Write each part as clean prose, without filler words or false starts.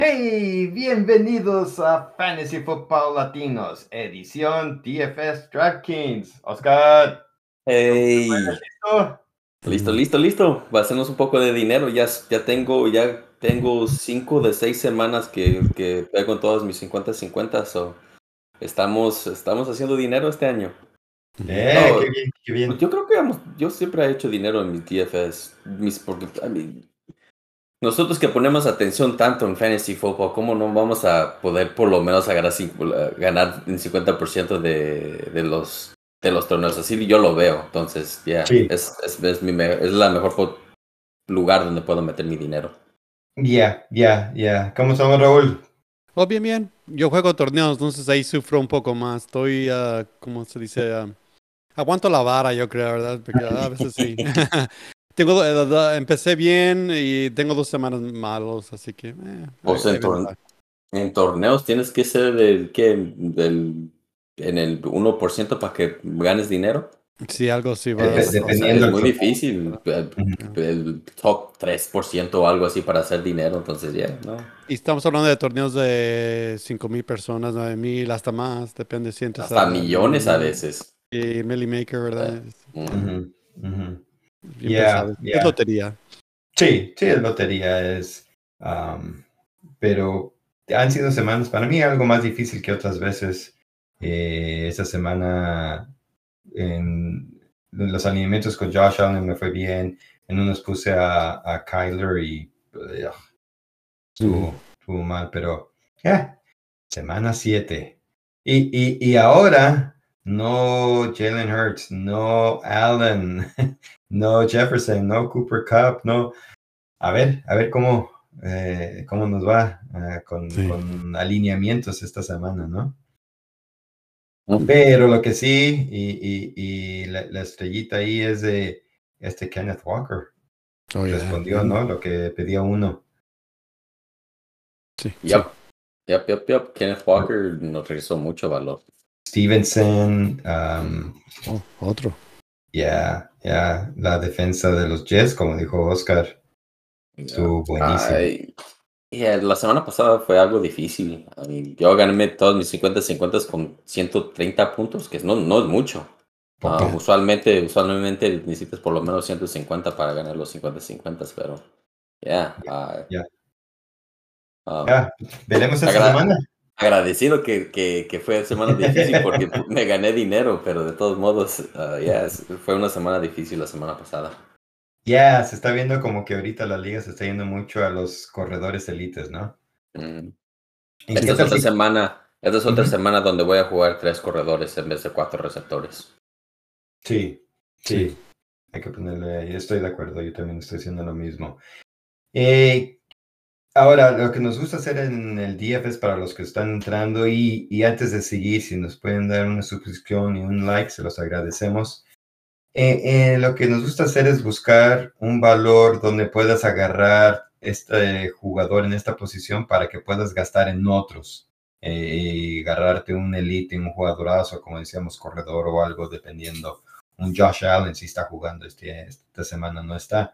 Hey, bienvenidos a Fantasy Football Latinos, edición DFS DraftKings. Oscar, Hey, ¿listo? listo. Va a hacernos un poco de dinero. Ya tengo 5 de 6 semanas que pego en todas mis 50-50. So, estamos haciendo dinero este año. Qué No, bien, qué bien. yo creo que yo siempre he hecho dinero en mis DFS. Porque nosotros que ponemos atención tanto en Fantasy Football, ¿cómo no vamos a poder por lo menos ganar un 50% de los torneos? Así yo lo veo. Entonces, Sí, es la mejor lugar donde puedo meter mi dinero. ya. ¿Cómo estamos, Raúl? Oh, bien. Yo juego torneos, entonces ahí sufro un poco más. Estoy, ¿cómo se dice? Aguanto la vara, yo creo, ¿verdad? Porque a veces sí. Empecé bien y tengo 2 semanas malos, así que Pues ahí me la va. en torneos tienes que ser en el 1% para que ganes dinero. Sí, algo sí va a pasar. Dependiendo Es del muy propósito. difícil. Ujú. El top 3% o algo así para hacer dinero. Entonces, ya, ¿no? Y estamos hablando de torneos de 5,000 personas, 9,000, hasta más, depende si entras Hasta al millones a veces. Millie Maker, Eh, ¿verdad? Es ujú. Ujú. bien pesado. Es Ya. lotería. Sí, es lotería, pero han sido semanas para mí algo más difícil que otras veces. Esta semana en los alineamientos con Josh Allen me fue bien. En unos puse a Kyler y estuvo mal, pero semana 7. Y ahora no Jalen Hurts, no Allen, no Jefferson, no Cooper Cup, no. A ver cómo nos va Sí. con alineamientos esta semana, ¿no? Pero lo que sí, y la estrellita ahí es de Kenneth Walker. Oh, yeah. Respondió, ¿no? Lo que pedía uno. Sí. Yep. Kenneth Walker nos regresó mucho valor. Stevenson, Oh, otro. la defensa de los Jets, como dijo Oscar, estuvo buenísimo. Ay, la semana pasada fue algo difícil. Yo gané todos mis 50-50 con 130 puntos, que no es mucho. Poco. Usualmente necesitas por lo menos 150 para ganar los 50-50, pero Ya. um, Veremos esta agra- semana. agradecido que fue semana difícil porque me gané dinero, pero de todos modos, fue una semana difícil la semana pasada. Se está viendo como que ahorita la liga se está yendo mucho a los corredores élites, ¿no? Mm. ¿En qué Esta es tal otra si- semana. Esta es otra Ujú. semana donde voy a jugar 3 corredores en vez de 4 receptores. Sí. Sí. Hay que ponerle, estoy de acuerdo, yo también estoy haciendo lo mismo. Ahora, lo que nos gusta hacer en el DFS para los que están entrando y antes de seguir, si nos pueden dar una suscripción y un like, se los agradecemos. Lo que nos gusta hacer es buscar un valor donde puedas agarrar este jugador en esta posición para que puedas gastar en otros y agarrarte un elite, un jugadorazo, como decíamos, corredor o algo, dependiendo. Un Josh Allen si está jugando esta semana, no está.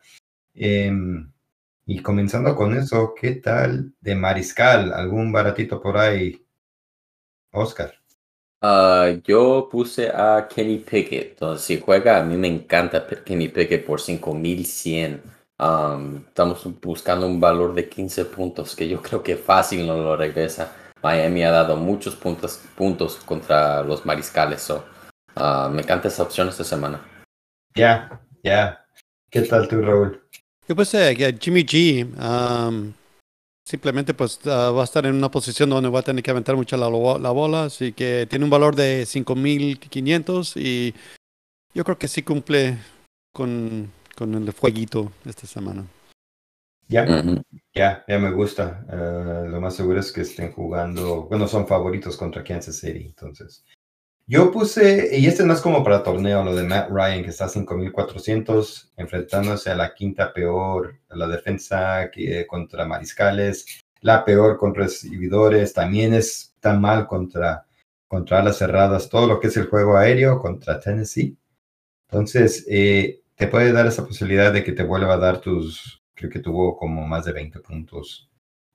Y comenzando con eso, ¿qué tal de mariscal? ¿Algún baratito por ahí, Oscar? Yo puse a Kenny Pickett. Entonces, si juega, a mí me encanta Kenny Pickett por 5100. Estamos buscando un valor de 15 puntos, que yo creo que fácil no lo regresa. Miami ha dado muchos puntos contra los mariscales. Me encanta esa opción esta semana. Ya. ¿Qué tal tú, Raúl? Yo puse que Jimmy G simplemente pues va a estar en una posición donde va a tener que aventar mucho la bola, así que tiene un valor de 5,500 y yo creo que sí cumple con el fueguito esta semana. Ujú. Ya me gusta. Lo más seguro es que estén jugando, bueno, son favoritos contra Kansas City, entonces. Yo puse, y este no es como para torneo, lo de Matt Ryan, que está a 5,400, enfrentándose a la quinta peor, a la defensa contra mariscales, la peor contra recibidores, también es tan mal contra alas cerradas, todo lo que es el juego aéreo contra Tennessee. Entonces, te puede dar esa posibilidad de que te vuelva a dar creo que tuvo como más de 20 puntos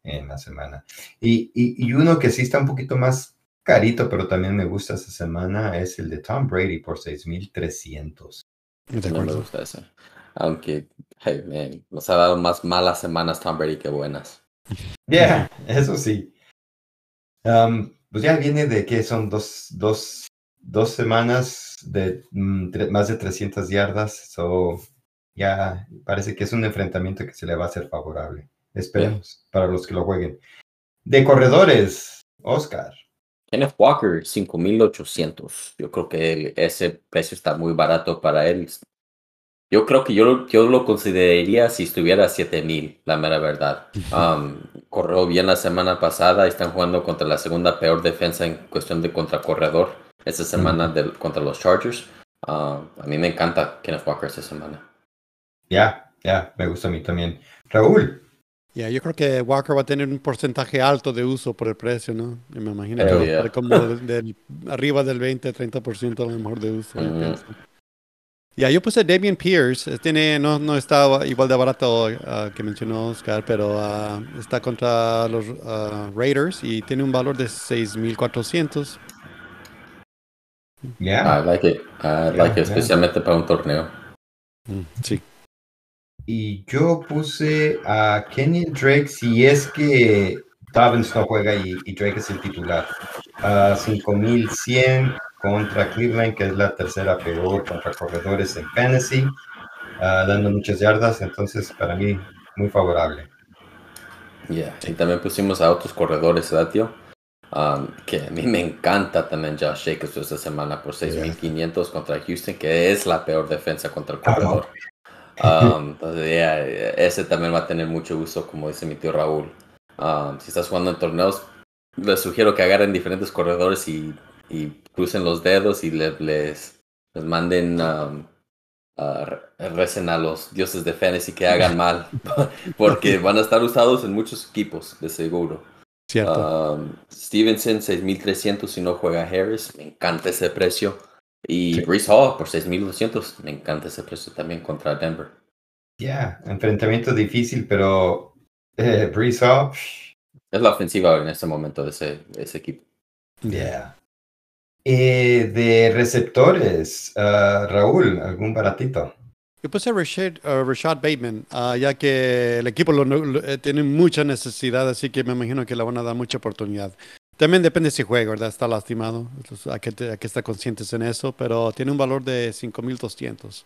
en la semana. Y uno que sí está un poquito más carito, pero también me gusta esta semana, es el de Tom Brady por 6,300. De También me acuerdo. gusta ese. Aunque, hey, man, nos ha dado más malas semanas Tom Brady que buenas. Yeah, eso sí. Pues ya viene de que son dos semanas de más de 300 yardas. So, ya parece que es un enfrentamiento que se le va a hacer favorable. Esperemos para los que lo jueguen. De corredores, Oscar. Kenneth Walker, 5,800. Yo creo que ese precio está muy barato para él. Yo creo que yo lo consideraría si estuviera a 7,000, la mera verdad. Corrió bien la semana pasada y están jugando contra la segunda peor defensa en cuestión de contracorredor esta semana contra los Chargers. A mí me encanta Kenneth Walker esta semana. Ya, me gusta a mí también. Raúl. Yo creo que Walker va a tener un porcentaje alto de uso por el precio, ¿no? Y me imagino que Hell va a yeah. estar como arriba del 20-30% a lo mejor de uso. Yo pienso. Yo puse Dameon Pierce. No está igual de barato que mencionó Oscar, pero está contra los Raiders y tiene un valor de 6,400. Yeah. I like it. Especialmente para un torneo. Sí. Y yo puse a Kenny Drake si es que Dobbins no juega y Drake es el titular. 5,100 contra Cleveland, que es la tercera peor contra corredores en fantasy, dando muchas yardas. Entonces, para mí, muy favorable. Y también pusimos a otros corredores, ¿verdad, tío? Que a mí me encanta también Josh Jacobs esta semana por 6,500 contra Houston, que es la peor defensa contra el corredor. Entonces, ese también va a tener mucho uso, como dice mi tío Raúl. Si estás jugando en torneos, les sugiero que agarren diferentes corredores y crucen los dedos y les manden recen a los dioses de fantasy que hagan mal, porque van a estar usados en muchos equipos, de seguro. Cierto. Stevenson, 6,300 si no juega Harris, me encanta ese precio. Y Breece Hall por 6,200, me encanta ese precio también contra Denver. Enfrentamiento difícil, pero Breece Hall. Es la ofensiva en este momento de ese equipo. De receptores, Raúl, ¿algún baratito? Yo puse Rashad Bateman, ya que el equipo tiene mucha necesidad, así que me imagino que le van a dar mucha oportunidad. También depende si juega, ¿verdad? Está lastimado, entonces hay que estar conscientes en eso, pero tiene un valor de 5,200.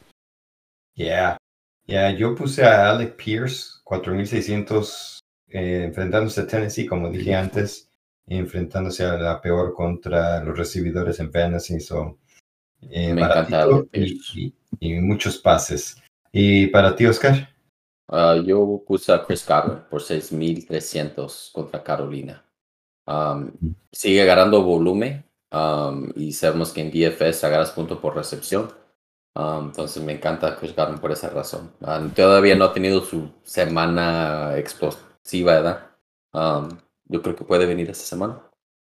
Yo puse a Alec Pierce, 4,600, enfrentándose a Tennessee, como dije antes, enfrentándose a la peor contra los recibidores en fantasy. Me encanta Alec Pierce. Y muchos pases. ¿Y para ti, Oscar? Yo puse a Chris Godwin por 6,300 contra Carolina. Sigue agarrando volumen y sabemos que en DFS agarras punto por recepción. Entonces me encanta Chris Godwin por esa razón. Todavía no ha tenido su semana explosiva, ¿verdad? Yo creo que puede venir esta semana.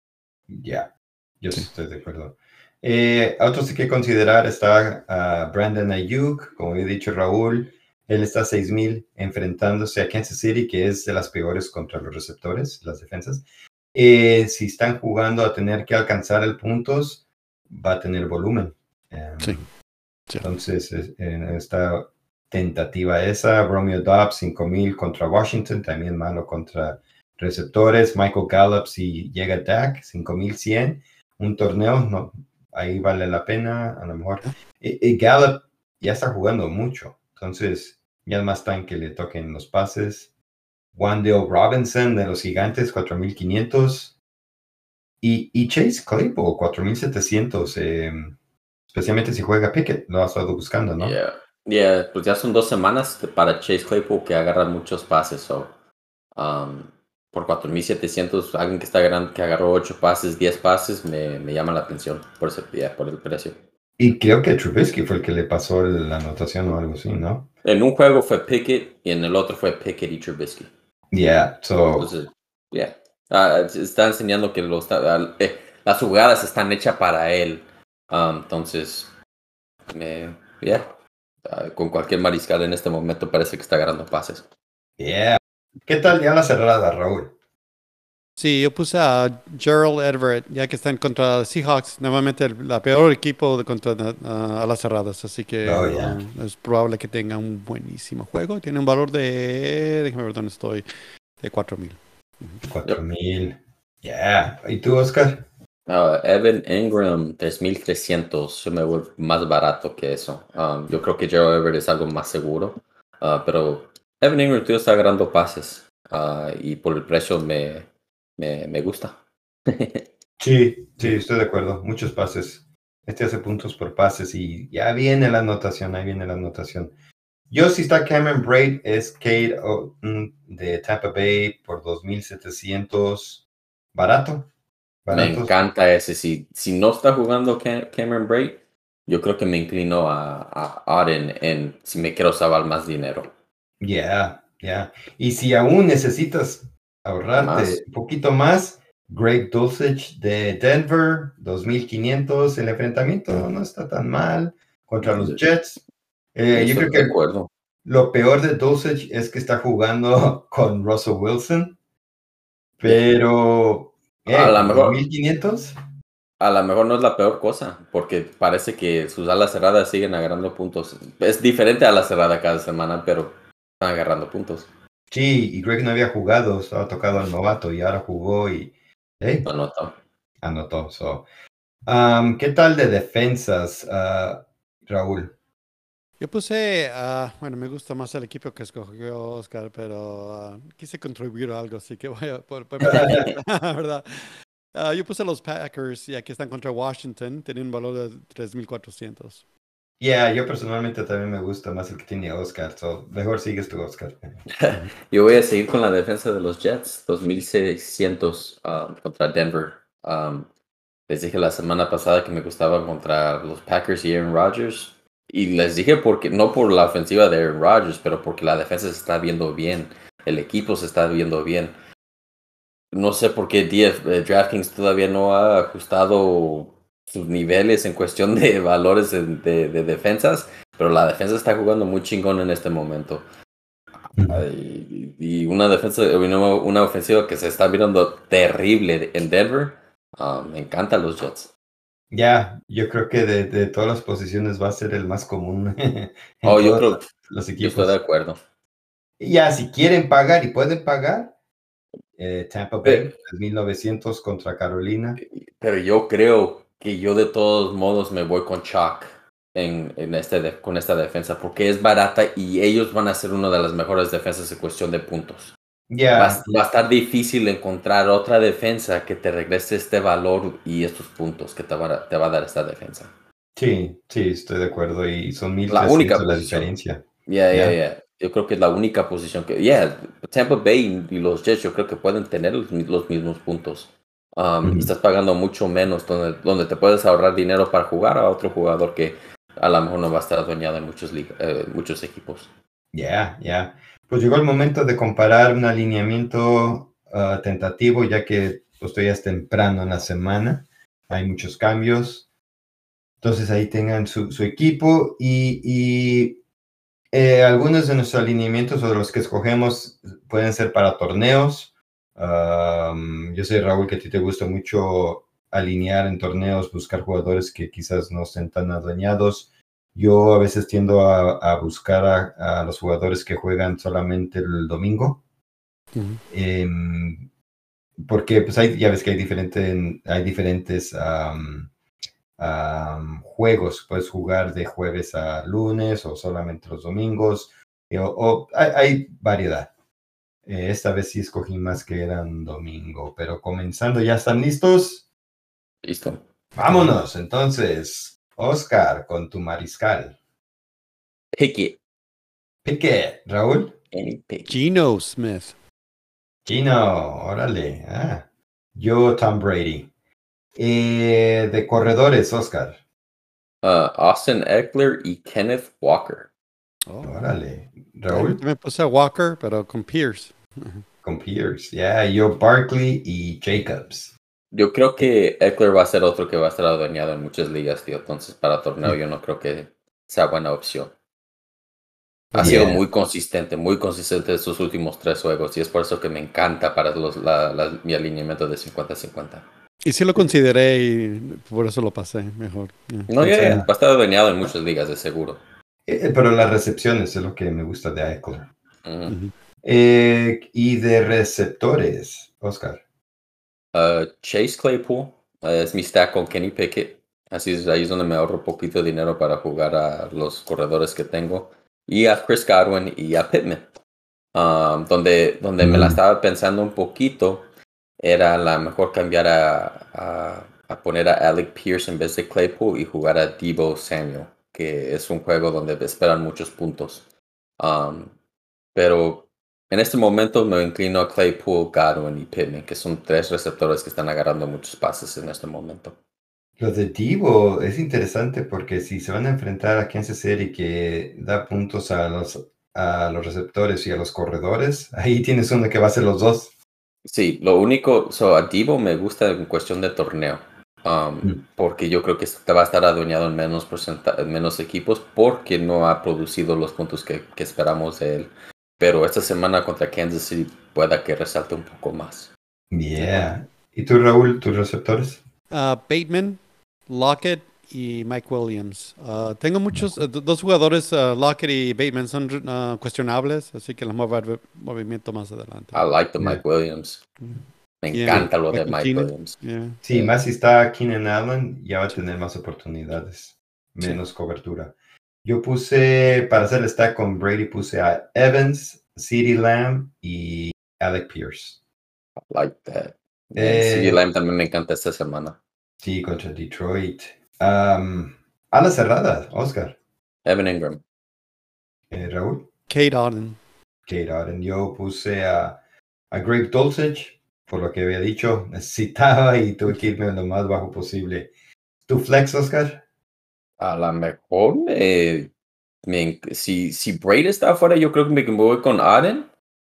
Yo sí estoy de acuerdo. Otros hay que considerar está Brandon Ayuk, como he dicho Raúl, él está a 6,000 enfrentándose a Kansas City, que es de las peores contra los receptores, las defensas. Si están jugando a tener que alcanzar el puntos, va a tener volumen. Entonces, esta tentativa esa, Romeo Doubs, 5,000 contra Washington, también malo contra receptores. Michael Gallup, si llega Dak, 5,100. Un torneo, no, ahí vale la pena, a lo mejor. Gallup ya está jugando mucho, entonces ya es más tan que le toquen los pases. Wan'Dale Robinson de los Gigantes, 4,500. Y Chase Claypool, 4,700. Especialmente si juega Pickett, lo ha estado buscando, ¿no? Pues ya son 2 semanas para Chase Claypool que agarra muchos pases. Por 4,700, alguien que agarró 8 pases, 10 pases, me llama la atención por el precio. Y creo que Trubisky fue el que le pasó la anotación o algo así, ¿no? En un juego fue Pickett y en el otro fue Pickett y Trubisky. Entonces, está enseñando que las jugadas están hechas para él. Entonces, con cualquier mariscal en este momento parece que está agarrando pases. ¿Qué tal ya la cerrada, Raúl? Sí, yo puse a Gerald Everett, ya que están contra Seahawks, nuevamente la peor equipo contra a las cerradas, así que Oh, yeah. es probable que tenga un buenísimo juego. Tiene un valor de, déjame ver dónde estoy, de 4,000. 4,000. Yeah. ¿Y tú, Oscar? Evan Ingram, 3,300. Yo me voy más barato que eso. Yo creo que Gerald Everett es algo más seguro. Pero Evan Ingram tío, está agarrando pases. Y por el precio me gusta. Sí, estoy de acuerdo. Muchos pases. Este hace puntos por pases y ya viene la anotación, ahí viene la anotación. Yo, si está Cameron Braid, es Cade de Tampa Bay por 2,700. Barato, Me baratos. encanta ese. Si no está jugando Cameron Braid, yo creo que me inclino a Auden si me quiero salvar más dinero. Yeah. Y si aún necesitas ahorrarte Más. un poquito más, Greg Dulcich de Denver, 2,500. El enfrentamiento no está tan mal contra los Jets. Yo Estoy creo de que acuerdo. lo peor de Dulcich es que está jugando con Russell Wilson, Yeah. pero A lo por mejor. 2,500. A lo mejor no es la peor cosa, porque parece que sus alas cerradas siguen agarrando puntos. Es diferente a la cerrada cada semana, pero están agarrando puntos. Sí, y Greg no había jugado, estaba tocado al novato y ahora jugó y hey, No noto. anotó. ¿Qué tal de defensas, Raúl? Yo puse, bueno, me gusta más el equipo que escogió Oscar, pero quise contribuir a algo, así que voy a por mi defensa, ¿verdad? Yo puse los Packers, ya que están contra Washington, tienen un valor de 3,400. Yeah, yo personalmente también me gusta más el que tiene Oscar, mejor sigues tu Oscar. Ujú. Yo voy a seguir con la defensa de los Jets, 2,600 contra Denver. Les dije la semana pasada que me gustaba contra los Packers y Aaron Rodgers. Y les dije porque no por la ofensiva de Aaron Rodgers, pero porque la defensa se está viendo bien. El equipo se está viendo bien. No sé por qué DraftKings todavía no ha ajustado sus niveles en cuestión de valores de defensas, pero la defensa está jugando muy chingón en este momento. Y una defensa, una ofensiva que se está viendo terrible en Denver. Me encantan los Jets. Ya, yo creo que de todas las posiciones va a ser el más común en Oh, todos los yo estoy de equipos. acuerdo. Y ya, si quieren pagar y pueden pagar, Tampa Bay, Pe- 3,900 contra Carolina. Pero yo creo que yo de todos modos me voy con Chalk con esta defensa porque es barata y ellos van a ser una de las mejores defensas en cuestión de puntos. Ya, Va a estar difícil encontrar otra defensa que te regrese este valor y estos puntos que te va a dar esta defensa. sí, estoy de acuerdo. Y son La única 1,300 la posición. diferencia. Ya. Ya. Yo creo que es la única posición que. Tampa Bay y los Jets yo creo que pueden tener los mismos puntos. Y Ujú. estás pagando mucho menos donde te puedes ahorrar dinero para jugar a otro jugador que a lo mejor no va a estar adueñado en muchos equipos. Ya. Pues llegó el momento de comparar un alineamiento tentativo, ya que pues, todavía es temprano en la semana. Hay muchos cambios. Entonces ahí tengan su equipo y algunos de nuestros alineamientos o de los que escogemos pueden ser para torneos. Yo sé, Raúl, que a ti te gusta mucho alinear en torneos, buscar jugadores que quizás no estén tan adueñados. Yo a veces tiendo a buscar a los jugadores que juegan solamente el domingo. Ujú. Porque pues ya ves que hay diferentes juegos. Puedes jugar de jueves a lunes o solamente los domingos. Hay variedad. Esta vez sí escogí más que eran domingo, pero comenzando, ¿ya están listos? Listo. Vámonos, entonces, Oscar, con tu mariscal. Pickett. Pique, Raúl. Kenny Pickett. Geno Smith. Chino, órale. Yo, Tom Brady. De corredores, Oscar. Austin Eckler y Kenneth Walker. Oh, Órale. yo Raúl, también puse a Walker, pero con Pierce. con Pierce. Yo, Barkley y Jacobs. Yo creo que Eckler va a ser otro que va a estar adueñado en muchas ligas, tío. Entonces, para torneo yo no creo que sea buena opción. Ha sido Yeah. muy consistente estos últimos 3 juegos y es por eso que me encanta para mi alineamiento de 50-50. Y sí lo consideré y por eso lo pasé mejor. No, Pensé, va a estar dañado en muchas ligas, de seguro. Pero las recepciones es lo que me gusta de Eckler. Ujú. ujú. Y de receptores, Oscar. Chase Claypool es mi stack con Kenny Pickett. Ahí es donde me ahorro poquito de dinero para jugar a los corredores que tengo. Y a Chris Godwin y a Pittman. Donde me la estaba pensando un poquito, era la mejor cambiar a poner a Alec Pierce en vez de Claypool y jugar a Deebo Samuel, que es un juego donde esperan muchos puntos. Um, pero en este momento me inclino a Claypool, Godwin y Pittman, que son 3 receptores que están agarrando muchos pases en este momento. Lo de Divo es interesante porque si se van a enfrentar a Kansas City que da puntos a los receptores y a los corredores, ahí tienes uno que va a ser los dos. Sí, lo único, a Deebo me gusta en cuestión de torneo, porque yo creo que va a estar adueñado en en menos equipos porque no ha producido los puntos que esperamos de él. Pero esta semana contra Kansas City pueda que resalte un poco más. Yeah. ¿Y tú, Raúl, tus receptores? Bateman, Lockett y Mike Williams. Tengo muchos, dos jugadores, Lockett y Bateman, son cuestionables, así que les voy a ver movimiento más adelante. I like the Yeah. Mike Williams. Me Yeah. encanta lo de Michael Mike Keenan. Williams. Yeah. Sí, Sí. más si está Keenan Allen, ya va a Sí. tener más oportunidades, Sí. menos cobertura. Yo puse, para hacer el stack con Brady, puse a Evans, CeeDee Lamb y Alec Pierce. I like that. CeeDee Lamb también me encanta esta semana. Sí, contra Detroit. A la cerrada, Oscar. Evan Ingram. Raúl. Kate Auden. Kate Auden. Yo puse a Greg Dulcich, por lo que había dicho, necesitaba y tuve que irme lo más bajo posible. ¿Tu flex, Oscar? A lo mejor, si Brady está afuera, yo creo que me voy con Aden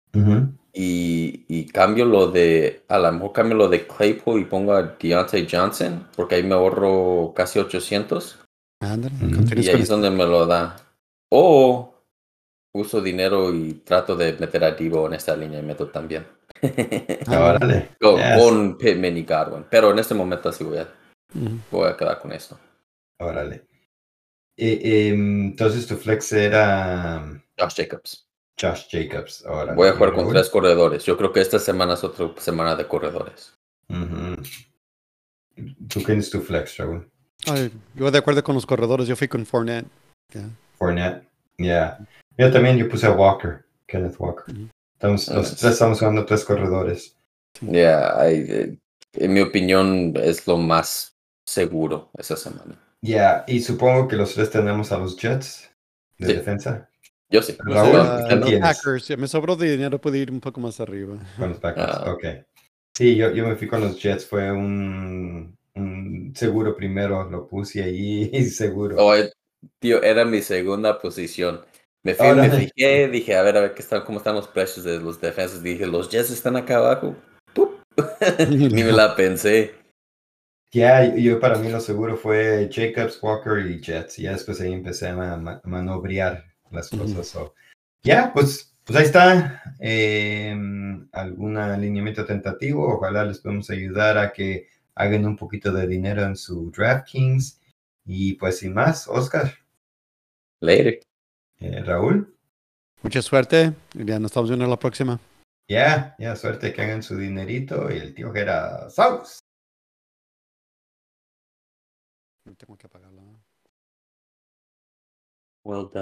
y a lo mejor cambio lo de Claypool y pongo a Deontay Johnson, porque ahí me ahorro casi 800 Ándale, Ujú. continúes y con ahí es esto. donde me lo da. O uso dinero y trato de meter a Deebo en esta alineamiento también. Órale. Yes. Con Pittman y Godwin, pero en este momento sí Ujú. voy a quedar con esto. Órale. Entonces tu flex era Josh Jacobs. Josh Jacobs. Órale. Voy a ¿Y jugar con Raúl? 3 corredores. Yo creo que esta semana es otra semana de corredores. Ujú. ¿Tú quién es tu flex, Raúl? Ay, yo de acuerdo con los corredores, yo fui con Fournette. Yeah. Fournette. Yeah. Yo también, yo puse a Walker, Kenneth Walker. Ujú. Los tres estamos jugando 3 corredores. En mi opinión es lo más seguro esa semana. Yeah, y supongo que los 3 tenemos a los Jets de Sí. defensa. Yo sí. Raúl, ¿quién Los tienes? Packers, me sobró de dinero, pude ir un poco más arriba. Con los Packers, Ah. ok. Sí, yo me fui con los Jets, fue un seguro primero, lo puse ahí seguro. Tío, era mi segunda posición. Me Órale. fijé, dije, a ver cómo están los precios de los defensas. Dije, los Jets están acá abajo. ¡Pup! Ni me la pensé. Ya, yo para mí lo seguro fue Jacobs, Walker y Jets. Y ya después ahí empecé a manobrear las cosas. So, ya, pues ahí está. Algún alineamiento tentativo. Ojalá les podemos ayudar a que hagan un poquito de dinero en su DraftKings. Y pues sin más, Oscar. Later. Raúl. Mucha suerte. Ya nos estamos viendo la próxima. Ya, suerte que hagan su dinerito. Y el tío que era Saus. Tengo que apagarla. Well done.